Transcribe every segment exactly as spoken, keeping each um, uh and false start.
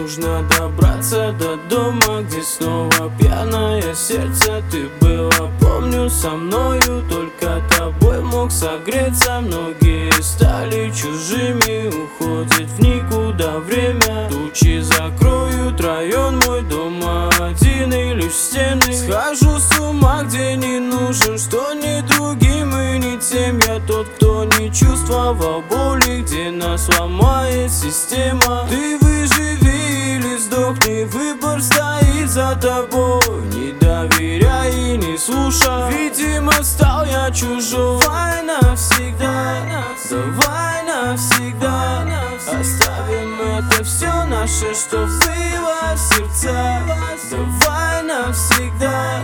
нужно добраться до дома, где снова пьяное сердце. Ты была, помню, со мною, только тобой мог согреться. Многие стали чужими, уходит в никуда время. Тучи закроют район, мой дома один и лишь стены. Схожу с ума, где не нужен, что ни другим и ни тем. Я тот, кто не чувствовал боли, где нас ломает система. Ты выживи или сдохни, выбор стоит за тобой. Не доверяй и не слушай, видимо, стал я чужой. Давай навсегда, давай навсегда оставим это все наше, что было в сердцах. Давай навсегда,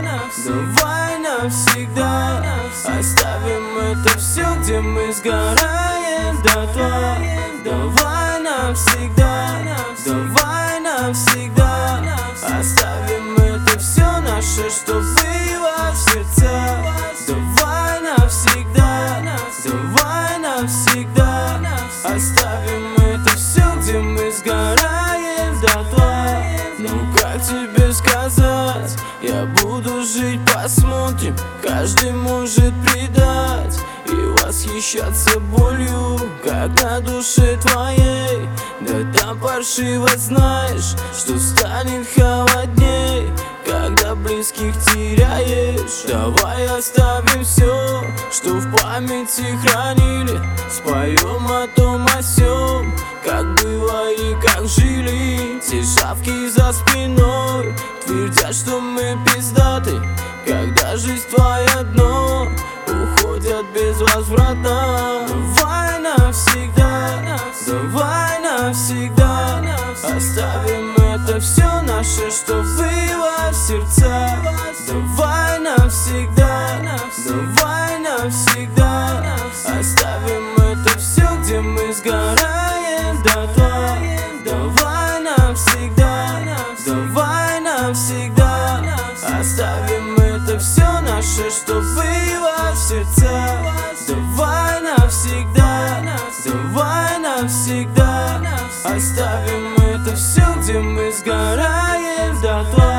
давай навсегда оставим это все, где мы сгораем дотла. Давай навсегда, давай навсегда оставим это все наше, что было в сердцах. Давай навсегда, давай навсегда оставим это все, где мы сгораем дотла. Ну как тебе сказать, я буду жить, посмотрим. Каждый может предать и восхищаться болью, как на душе твоей. Да там паршиво, знаешь, что станет холодней, когда близких теряешь. Давай оставим все, что в памяти хранили, споем о том, о сём, как было и как жили. Те шавки за спиной твердят, что мы пиздаты, когда жизнь твоя дно уходят безвозвратно. Давай навсегда, давай навсегда оставим это все наше, что было в сердцах. Давай навсегда, давай навсегда оставим это все, где мы сгораем дотла. Давай навсегда, давай навсегда оставим это все наше, что было в сердцах. Давай навсегда, давай навсегда оставим это все, где мы сгораем дотла.